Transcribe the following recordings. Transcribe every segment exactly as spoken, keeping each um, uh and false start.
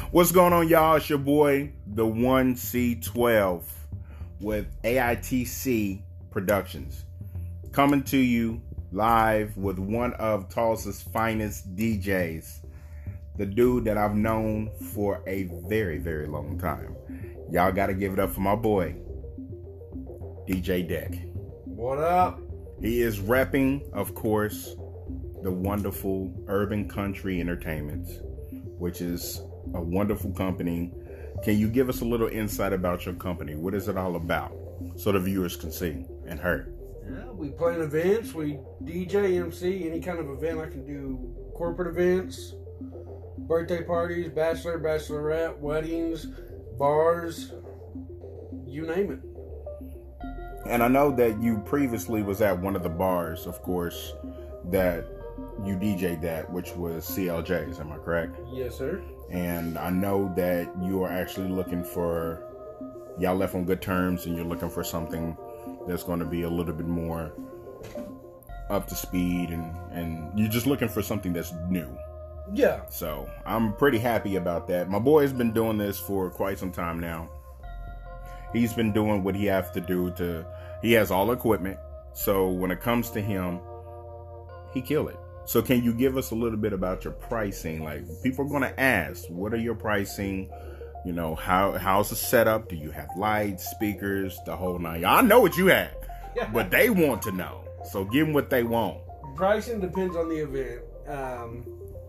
What's going on, y'all? It's your boy, the one C twelve, with A I T C Productions, coming to you live with one of Tulsa's finest D Js, the dude that I've known for a very, very long time. Y'all got to give it up for my boy, D J Deck. What up? He is repping, of course, the wonderful Urban Country Entertainment, which is a wonderful company. Can you give us a little insight about your company? What is it all about, so the viewers can see and hear? Yeah, we plan events. We D J, M C, any kind of event. I can do corporate events, birthday parties, bachelor, bachelorette, weddings, bars, you name it. And I know that you previously was at one of the bars, of course, that you D J'd at, which was C L J's. Am I correct? Yes, sir. And I know that you are actually looking for, y'all left on good terms, and you're looking for something that's going to be a little bit more up to speed, and, and you're just looking for something that's new. Yeah. So I'm pretty happy about that. My boy has been doing this for quite some time now. He's been doing what he has to do to, he has all equipment. So when it comes to him, he kill it. So can you give us a little bit about your pricing? Like, people are going to ask, what are your pricing? You know, how how's the setup? Do you have lights, speakers, the whole nine? I know what you have, but they want to know. So give them what they want. Pricing depends on the event. Um,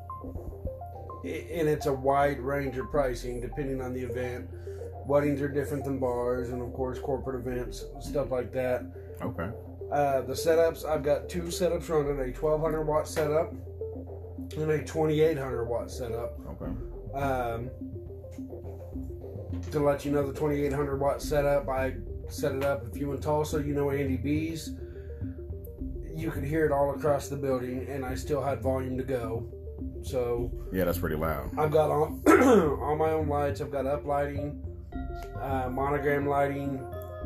and it's a wide range of pricing depending on the event. Weddings are different than bars, and of course corporate events, stuff like that. Okay. Uh, the setups, I've got two setups running, a twelve hundred watt setup and a twenty-eight hundred watt setup. Okay. Um, to let you know, the twenty-eight hundred watt setup, I set it up. If you in Tulsa, you know Andy B's. You could hear it all across the building, and I still had volume to go. So yeah, that's pretty loud. I've got all, all my own lights. I've got up lighting, uh, monogram lighting,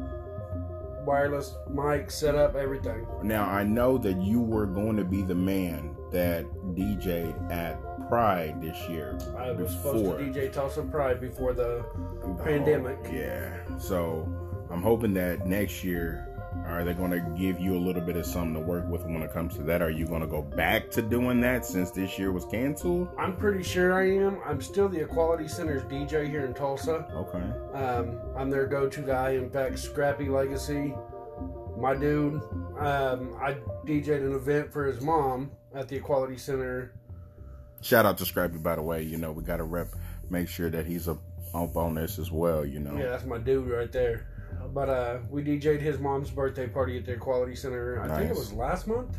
wireless mic setup, everything. Now, I know that you were going to be the man that D J'd at Pride this year. I was before. supposed to D J Tulsa Pride before the, the pandemic. Whole, yeah. So I'm hoping that next year, are they going to give you a little bit of something to work with when it comes to that? Are you going to go back to doing that since this year was canceled? I'm pretty sure I am. I'm still the Equality Center's D J here in Tulsa. Okay. Um, I'm their go-to guy. In fact, Scrappy Legacy, my dude, um, I D J'd an event for his mom at the Equality Center. Shout out to Scrappy, by the way. You know, we got to rep, make sure that he's up, up on this as well, you know. Yeah, that's my dude right there. But uh, we D J'd his mom's birthday party at the Equality Center. I nice. think it was last month.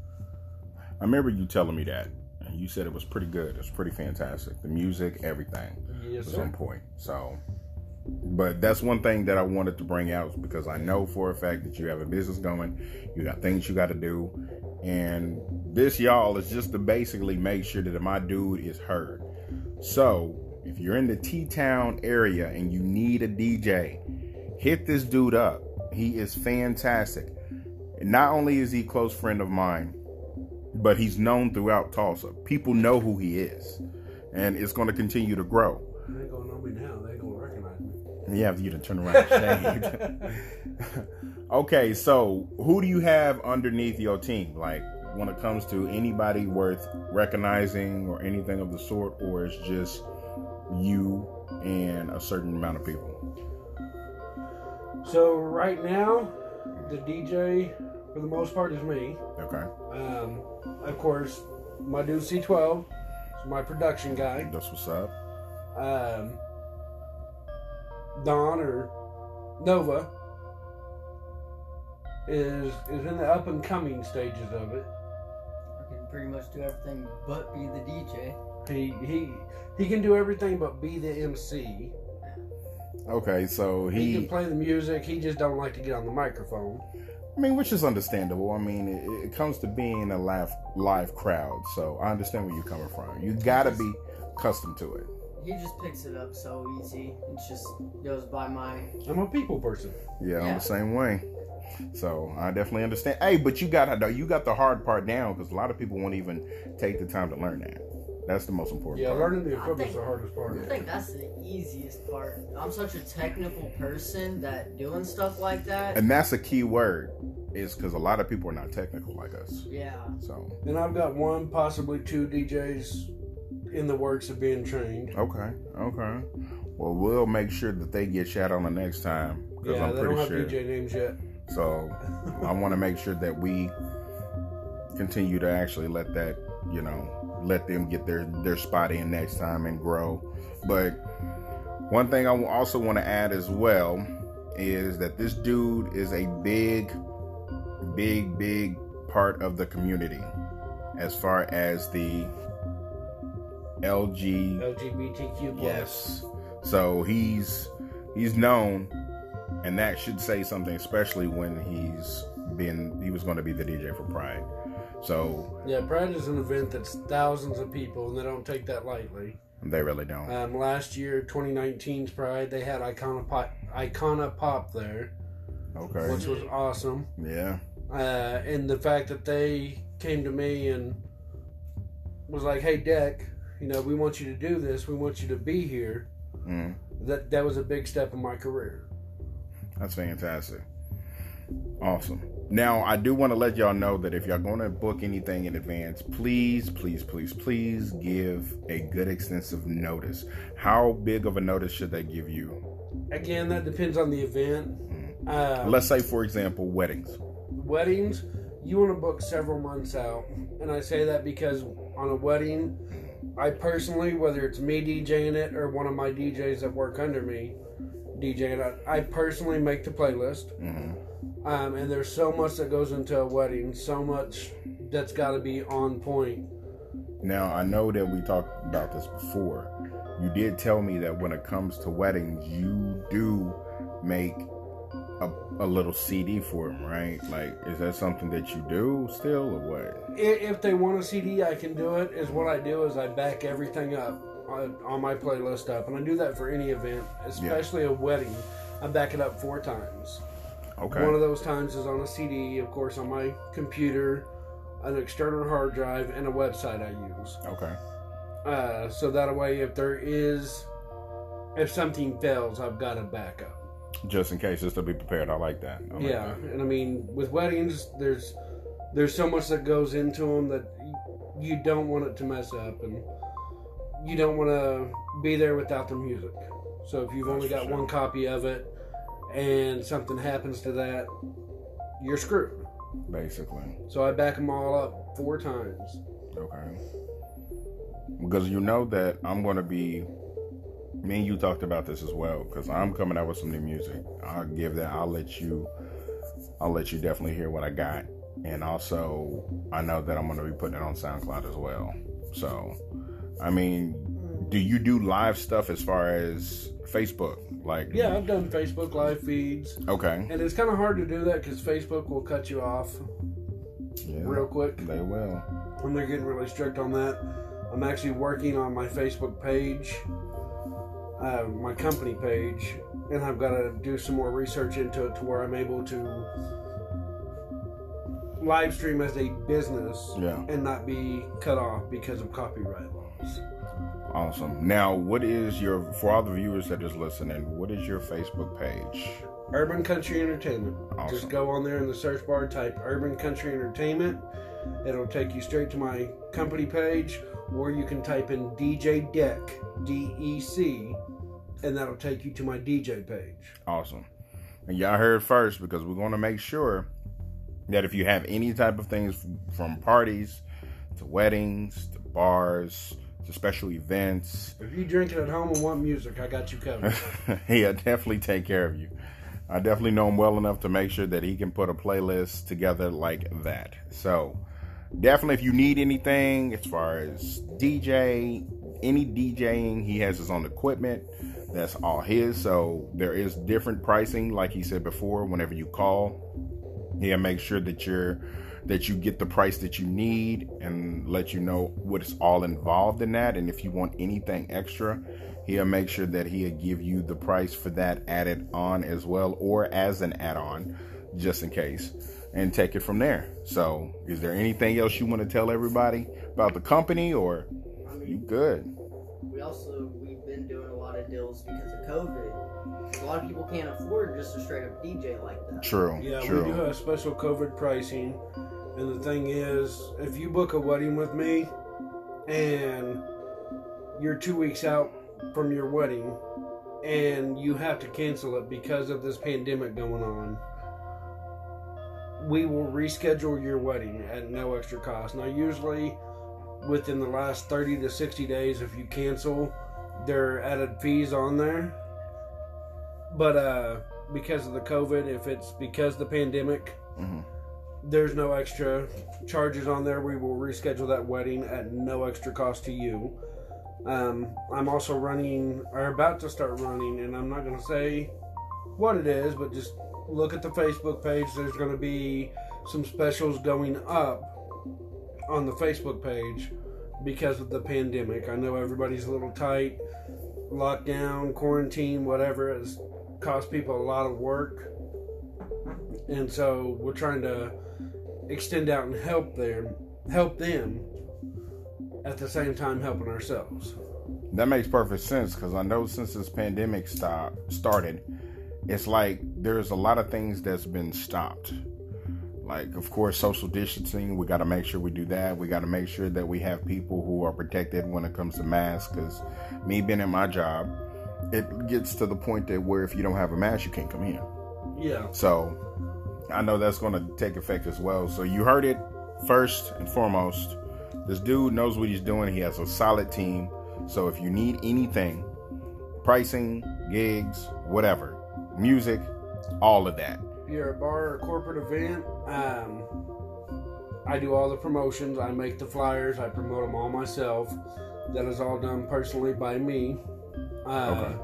I remember you telling me that. And you said it was pretty good. It was pretty fantastic. The music, everything Yes, was sir. on point. So, but that's one thing that I wanted to bring out, because I know for a fact that you have a business going. You got things you got to do. And this, y'all, is just to basically make sure that my dude is heard. So, if you're in the T-Town area and you need a D J, hit this dude up. He is fantastic. Not only is he a close friend of mine, but he's known throughout Tulsa. People know who he is. And it's going to continue to grow. They ain't gonna know me now. They ain't gonna recognize me. Yeah, you to turn around and shave. Okay, so who do you have underneath your team? Like, when it comes to anybody worth recognizing or anything of the sort, or it's just you and a certain amount of people? So right now, the D J for the most part is me. Okay. Um, of course, my dude C twelve is my production guy. That's what's up. Um, Don or Nova is is in the up and coming stages of it. I can pretty much do everything but be the D J. He he he can do everything but be the M C. Okay, so He he, can play the music. He just don't like to get on the microphone. I mean, which is understandable. I mean, it, it comes to being a live live crowd, so I understand where you're coming from. You gotta be accustomed to it. He just picks it up so easy. It just goes by my... I'm a people person. Yeah, I'm Yeah. the same way. So I definitely understand. Hey, but you got you got the hard part down, because a lot of people won't even take the time to learn that. That's the most important Yeah, part. learning the I equipment's think- the hardest part. I think that's the easiest part. I'm such a technical person that doing stuff like that. And that's a key word, is because a lot of people are not technical like us. Yeah. So, And I've got one, possibly two D Js in the works of being trained. okay, okay. Well, we'll make sure that they get shot on the next time. Because Yeah, I'm they pretty don't have sure. D J names yet. So, I want to make sure that we continue to actually let that, you know, let them get their, their spot in next time and grow. But one thing I also want to add as well is that this dude is a big, big, big part of the community as far as the L G. L G B T Q plus. Yes. So he's he's known, and that should say something, especially when he's been he was going to be the D J for Pride. So Yeah, Pride is an event that's thousands of people, and they don't take that lightly. they really don't. Um, last year, twenty nineteen's Pride, they had Icona Pop, Icona Pop there, Okay. which was awesome. Yeah. Uh, and the fact that they came to me and was like, "Hey, Deck, you know, we want you to do this. We want you to be here." Mm, That that was a big step in my career. that's fantastic. Awesome. Now, I do want to let y'all know that if y'all going to book anything in advance, please, please, please, please give a good extensive notice. How big of a notice should they give you? Again, that depends on the event. Uh, Let's say, for example, weddings. weddings, you want to book several months out. And I say that because on a wedding, I personally, whether it's me DJing it or one of my D Js that work under me DJing it, I personally make the playlist. hmm Um, and there's so much that goes into a wedding, so much that's got to be on point. Now, I know that we talked about this before. You did tell me that when it comes to weddings, you do make a, a little C D for them, right? Like, is that something that you do still, or what? I- If they want a C D, I can do it. Is what I do is I back everything up on on my playlist up, and I do that for any event, especially a wedding. I back it up four times. Okay. One of those times is on a C D, of course, on my computer, an external hard drive, and a website I use. Okay. Uh, so that way, if there is, if something fails, I've got a backup. Just in case, just to be prepared. I like that. I like Yeah, that. and I mean, with weddings, there's there's so much that goes into them that y- you don't want it to mess up, and you don't want to be there without the music. So if you've only That's got for sure. one copy of it, and something happens to that, you're screwed. Basically. So I back them all up four times. Okay. Because you know that I'm going to be, me and you talked about this as well, because I'm coming out with some new music. I'll give that, I'll let you, I'll let you definitely hear what I got. And also, I know that I'm going to be putting it on SoundCloud as well. So, I mean, do you do live stuff as far as Facebook? Like, Yeah, I've done Facebook live feeds, okay. and it's kind of hard to do that because Facebook will cut you off Yeah, real quick. they will. And they're getting really strict on that. I'm actually working on my Facebook page, uh, my company page, and I've got to do some more research into it to where I'm able to live stream as a business Yeah. and not be cut off because of copyright laws. Awesome. Now, what is your, for all the viewers that is listening, what is your Facebook page? Urban Country Entertainment. Awesome. Just go on there in the search bar, type Urban Country Entertainment. It'll take you straight to my company page, or you can type in D J Deck, D E C, and that'll take you to my D J page. Awesome. And y'all heard first, because we're going to make sure that if you have any type of things from parties to weddings to bars to special events, If you drink it at home and want music, I got you covered. he'll definitely take care of you. I definitely know him well enough to make sure that he can put a playlist together like that. So definitely, if you need anything as far as D J, any DJing, he has his own equipment. That's all his. So there is different pricing, like he said before. Whenever you call, he'll make sure that you're that you get the price that you need and let you know what's all involved in that. And if you want anything extra, he'll make sure that he'll give you the price for that added on as well, or as an add-on, just in case, and take it from there. So is there anything else you want to tell everybody about the company, or we You good. we also we've been doing a lot of deals because of COVID. A lot of people can't afford just a straight up D J like that. True. Yeah, True. we do have special COVID pricing. And the thing is, if you book a wedding with me and you're two weeks out from your wedding and you have to cancel it because of this pandemic going on, we will reschedule your wedding at no extra cost. Now, usually within the last thirty to sixty days, if you cancel, there are added fees on there. But uh, because of the COVID, if it's because of the pandemic, Mhm. there's no extra charges on there. We will reschedule that wedding at no extra cost to you. Um, I'm also running, or about to start running, and I'm not going to say what it is, but just look at the Facebook page. There's going to be some specials going up on the Facebook page because of the pandemic. I know everybody's a little tight. Lockdown, quarantine, whatever, has cost people a lot of work. And so we're trying to extend out and help them, help them at the same time helping ourselves. That makes perfect sense because I know since this pandemic stop, started, it's like there's a lot of things that's been stopped. Like, of course, social distancing, we got to make sure we do that. We got to make sure that we have people who are protected when it comes to masks because me being in my job, it gets to the point that where if you don't have a mask, you can't come in. Yeah. So I know that's going to take effect as well. So you heard it first and foremost. This dude knows what he's doing. He has a solid team. So if you need anything, pricing, gigs, whatever, music, all of that. If you're a bar or a corporate event, um, I do all the promotions. I make the flyers. I promote them all myself. That is all done personally by me. Uh, Okay.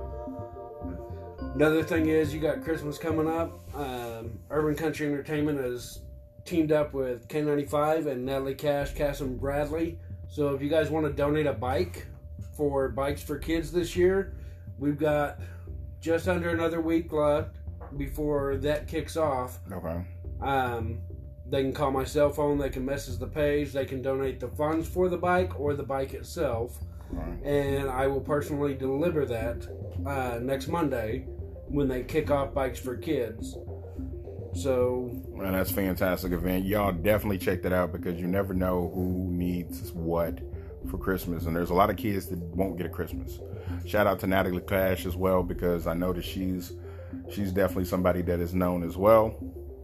Another thing is, you got Christmas coming up. Um, Urban Country Entertainment has teamed up with K ninety-five and Natalie Cash, Cass and Bradley. So if you guys want to donate a bike for Bikes for Kids this year, we've got just under another week left before that kicks off. Okay. Um, they can call my cell phone. They can message the page. They can donate the funds for the bike or the bike itself. Right. And I will personally deliver that uh, next Monday when they kick off Bikes for Kids. So, And that's a fantastic event. Y'all definitely check that out because you never know who needs what for Christmas. And there's a lot of kids that won't get a Christmas. Shout out to Natalie Cash as well because I know that she's she's definitely somebody that is known as well.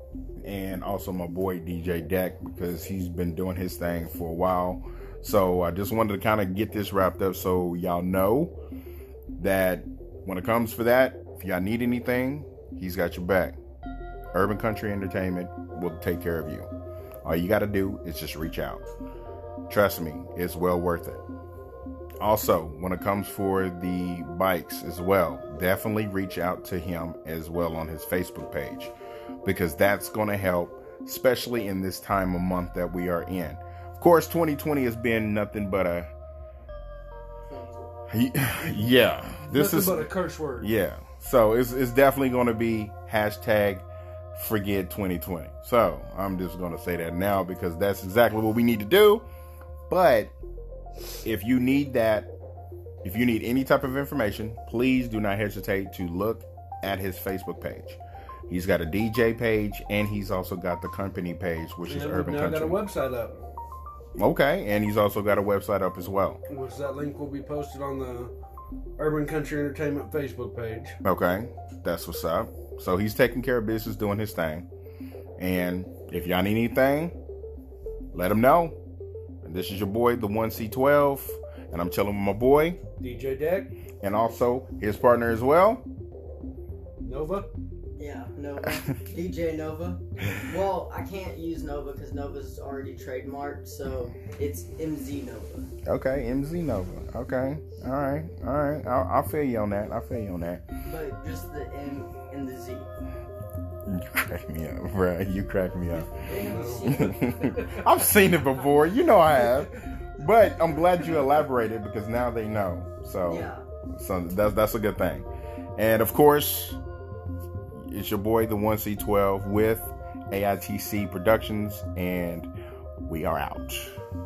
And also my boy D J Deck because he's been doing his thing for a while. So I just wanted to kind of get this wrapped up so y'all know that when it comes for that, if y'all need anything, he's got your back. Urban Country Entertainment will take care of you. All you got to do is just reach out. Trust me, it's well worth it. Also, when it comes for the bikes as well, definitely reach out to him as well on his Facebook page because that's going to help, especially in this time of month that we are in. Of course, twenty twenty has been nothing but a yeah. This nothing is but a curse word. yeah. So it's it's definitely going to be hashtag forget twenty twenty. So I'm just going to say that now because that's exactly what we need to do. But if you need that, if you need any type of information, please do not hesitate to look at his Facebook page. He's got a D J page and he's also got the company page, which is And Urban we've now Country. got a website up. Okay, and he's also got a website up as well. Which that link will be posted on the Urban Country Entertainment Facebook page. Okay, that's what's up. So he's taking care of business, doing his thing. And if y'all need anything, let him know. And this is your boy, the one C twelve. And I'm chilling with my boy. D J Deck. And also his partner as well. Nova. Yeah, Nova. D J Nova. Well, I can't use Nova because Nova's already trademarked, so it's M Z Nova. Okay, M Z Nova. Okay. All right. All right. I'll, I'll feel you on that. I'll feel you on that. But just the M and the Z. You crack me up, bro. You crack me up. M Z. I've seen it before. You know I have. But I'm glad you elaborated because now they know. So, Yeah. so that's that's a good thing. And of course, it's your boy, the one C twelve with A I T C Productions, and we are out.